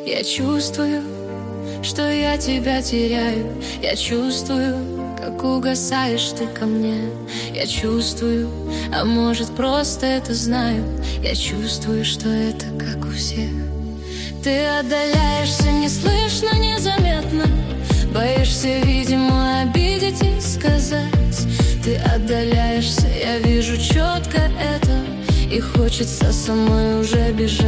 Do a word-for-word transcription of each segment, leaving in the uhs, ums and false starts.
Я чувствую, что я тебя теряю. Я чувствую, как угасаешь ты ко мне. Я чувствую, а может просто это знаю. Я чувствую, что это как у всех. Ты отдаляешься неслышно, незаметно. Боишься, видимо, обидеть и сказать. Ты отдаляешься, я вижу четко это. И хочется самой уже бежать.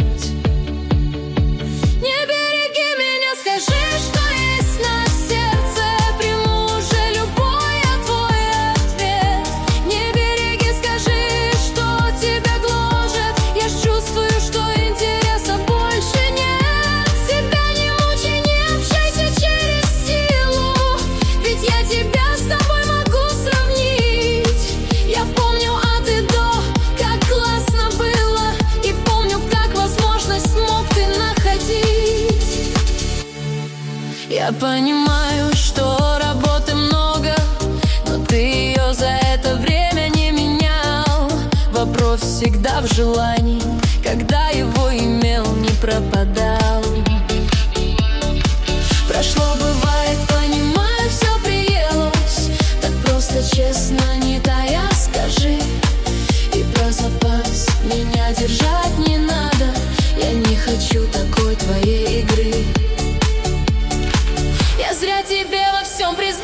Не береги меня, скажи, что есть на сердце. Приму уже любой твой ответ. Не береги, скажи, что тебя гложет. Я ж чувствую, что интереса больше нет. Себя не мучай, не общайся через силу. Ведь я тебя с тобой могу сравнить. Я помню от и до, как классно было. И помню, как возможность смог ты находить. Я понимаю, что работы много, но ты ее за это время не менял. Вопрос всегда в желании, когда его имел, не пропадал. Прошло, бывает, понимаю, все приелось. Так просто, честно, не тая, скажи. И про запас меня держать не надо. Я не хочу такой твоей игры. Я зря тебе во всем призналась.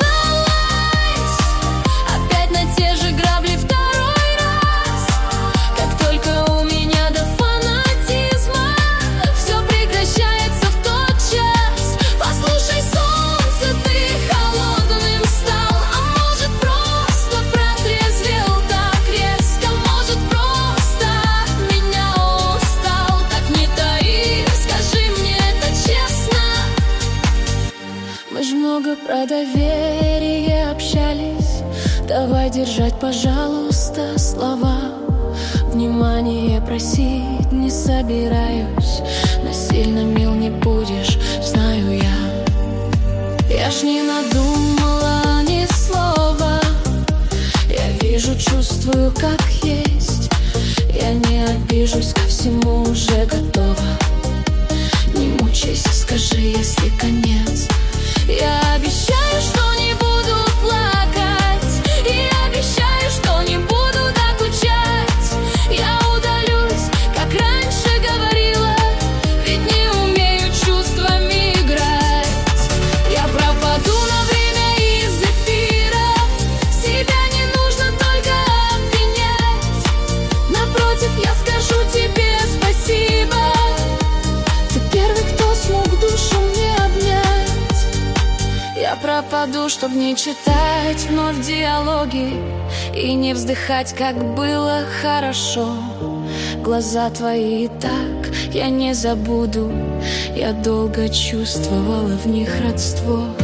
Опять на те же грабли второй раз. Как только у меня до фанатизма все прекращается в тот час. Послушай, солнце, ты холодным стал. А может, просто протрезвел так резко. Может, просто меня устал. Так не таи, скажи мне это честно. Мы ж много про доверие общались. Давай держать, пожалуйста, слова. Внимание просить не собираюсь. Насильно мил не будешь, знаю я. Я ж не надумала ни слова. Я вижу, чувствую, как есть. Я не обижусь, ко всему уже готова. Не мучайся, скажи, если конец. Я обещаю, что не буду плакать. И обещаю, что не буду докучать. Я удалюсь, как раньше говорила. Ведь не умею чувствами играть. Я пропаду на время из эфира. Себя не нужно только обвинять. Напротив, я скажу тебе спасибо. Ты первый, кто смог душу мне обнять. Я пропаду, чтоб не читать вновь диалоги и не вздыхать, как было хорошо. Глаза твои и так я не забуду. Я долго чувствовала в них родство.